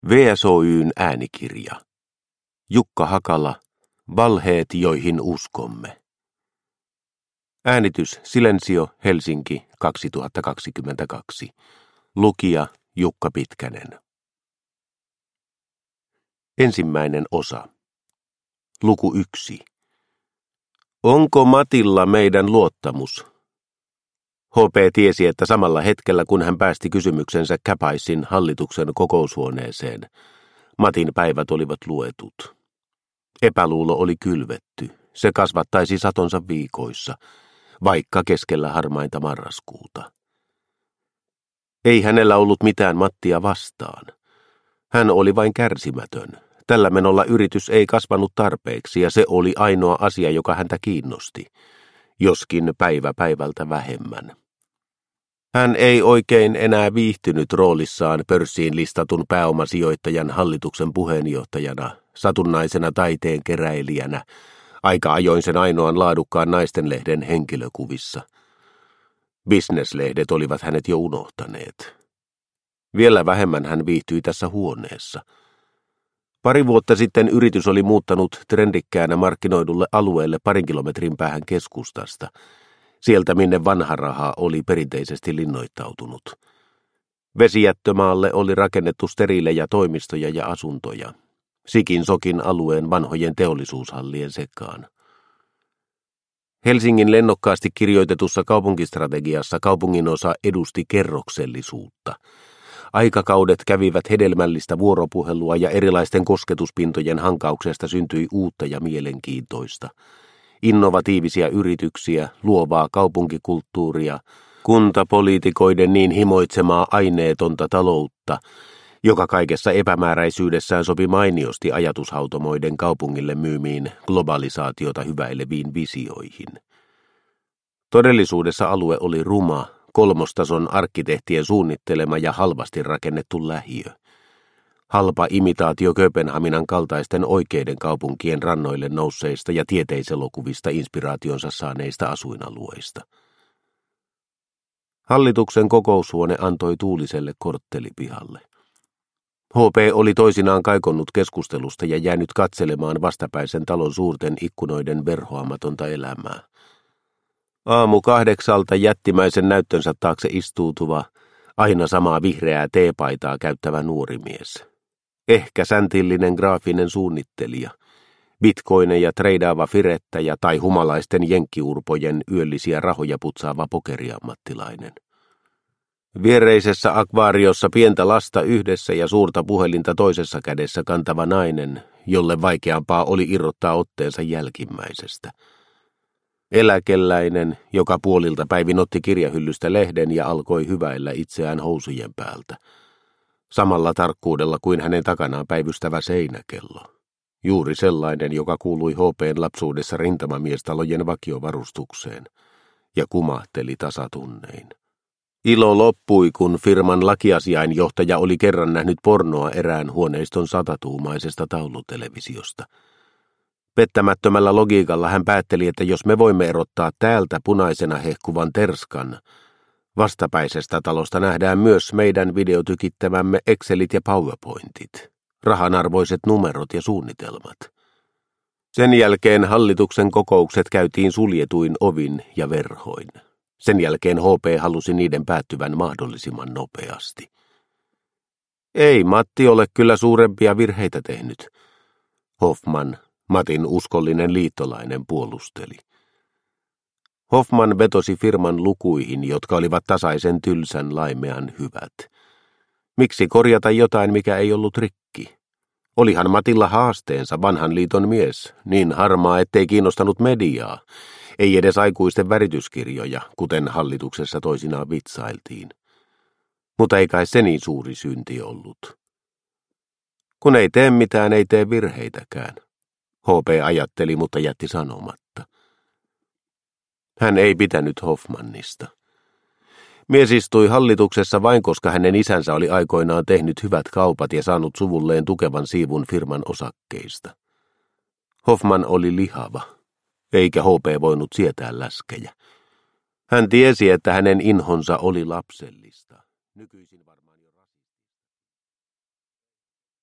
VSOY:n äänikirja. Jukka Hakala, Valheet, joihin uskomme. Äänitys Silensio, Helsinki, 2022. Lukija Jukka Pitkänen. Ensimmäinen osa. Luku 1. Onko Matilla meidän luottamus? HP tiesi, että samalla hetkellä kun hän päästi kysymyksensä Käpäissin hallituksen kokoushuoneeseen, Matin päivät olivat luetut. Epäluulo oli kylvetty. Se kasvattaisi satonsa viikoissa, vaikka keskellä harmainta marraskuuta. Ei hänellä ollut mitään Mattia vastaan. Hän oli vain kärsimätön. Tällä menolla yritys ei kasvanut tarpeeksi ja se oli ainoa asia, joka häntä kiinnosti, joskin päivä päivältä vähemmän. Hän ei oikein enää viihtynyt roolissaan pörssiin listatun pääomasijoittajan hallituksen puheenjohtajana, satunnaisena taiteen keräilijänä, aika ajoin sen ainoan laadukkaan naistenlehden henkilökuvissa. Businesslehdet olivat hänet jo unohtaneet. Vielä vähemmän hän viihtyi tässä huoneessa. Pari vuotta sitten yritys oli muuttanut trendikkäänä markkinoidulle alueelle 2 kilometrin päähän keskustasta, sieltä minne vanha raha oli perinteisesti linnoittautunut. Vesijättömaalle oli rakennettu steriilejä toimistoja ja asuntoja, sikin sokin alueen vanhojen teollisuushallien sekaan. Helsingin lennokkaasti kirjoitetussa kaupunkistrategiassa kaupunginosa edusti kerroksellisuutta. Aikakaudet kävivät hedelmällistä vuoropuhelua ja erilaisten kosketuspintojen hankauksesta syntyi uutta ja mielenkiintoista. Innovatiivisia yrityksiä, luovaa kaupunkikulttuuria, kuntapoliitikoiden niin himoitsemaa aineetonta taloutta, joka kaikessa epämääräisyydessään sopi mainiosti ajatushautomoiden kaupungille myymiin globalisaatiota hyväileviin visioihin. Todellisuudessa alue oli ruma, 3-tason arkkitehtien suunnittelema ja halvasti rakennettu lähiö. Halpa imitaatio Kööpenhaminan kaltaisten oikeiden kaupunkien rannoille nousseista ja tieteiselokuvista inspiraationsa saaneista asuinalueista. Hallituksen kokoushuone antoi tuuliselle korttelipihalle. HP oli toisinaan kaikonnut keskustelusta ja jäänyt katselemaan vastapäisen talon suurten ikkunoiden verhoamatonta elämää. Aamu 8 jättimäisen näyttönsä taakse istuutuva, aina samaa vihreää teepaitaa käyttävä nuori mies. Ehkä säntillinen graafinen suunnittelija, bitcoineja treidaava firettäjä tai humalaisten jenkkiurpojen yöllisiä rahoja putsaava pokeriammattilainen. Viereisessä akvaariossa pientä lasta yhdessä ja suurta puhelinta toisessa kädessä kantava nainen, jolle vaikeampaa oli irrottaa otteensa jälkimmäisestä. Eläkeläinen, joka puolilta päivin otti kirjahyllystä lehden ja alkoi hyväillä itseään housujen päältä. Samalla tarkkuudella kuin hänen takanaan päivystävä seinäkello. Juuri sellainen, joka kuului HP:n lapsuudessa rintamamiestalojen vakiovarustukseen ja kumahteli tasatunnein. Ilo loppui, kun firman lakiasiainjohtaja oli kerran nähnyt pornoa erään huoneiston satatuumaisesta taulutelevisiosta. Pettämättömällä logiikalla hän päätteli, että jos me voimme erottaa täältä punaisena hehkuvan terskan, vastapäisestä talosta nähdään myös meidän videotykittämämme Excelit ja PowerPointit, rahanarvoiset numerot ja suunnitelmat. Sen jälkeen hallituksen kokoukset käytiin suljetuin ovin ja verhoin. Sen jälkeen HP halusi niiden päättyvän mahdollisimman nopeasti. Ei Matti ole kyllä suurempia virheitä tehnyt. Hoffman, Matin uskollinen liittolainen, puolusteli. Hoffman vetosi firman lukuihin, jotka olivat tasaisen tylsän laimean hyvät. Miksi korjata jotain, mikä ei ollut rikki? Olihan Matilla haasteensa, vanhan liiton mies, niin harmaa, ettei kiinnostanut mediaa, ei edes aikuisten värityskirjoja, kuten hallituksessa toisinaan vitsailtiin. Mutta ei kai se niin suuri synti ollut. Kun ei tee mitään, ei tee virheitäkään. HP ajatteli, mutta jätti sanomatta. Hän ei pitänyt Hoffmannista. Mies istui hallituksessa vain koska hänen isänsä oli aikoinaan tehnyt hyvät kaupat ja saanut suvulleen tukevan siivun firman osakkeista. Hoffman oli lihava, eikä HP voinut sietää läskejä. Hän tiesi, että hänen inhonsa oli lapsellista. Nykyisin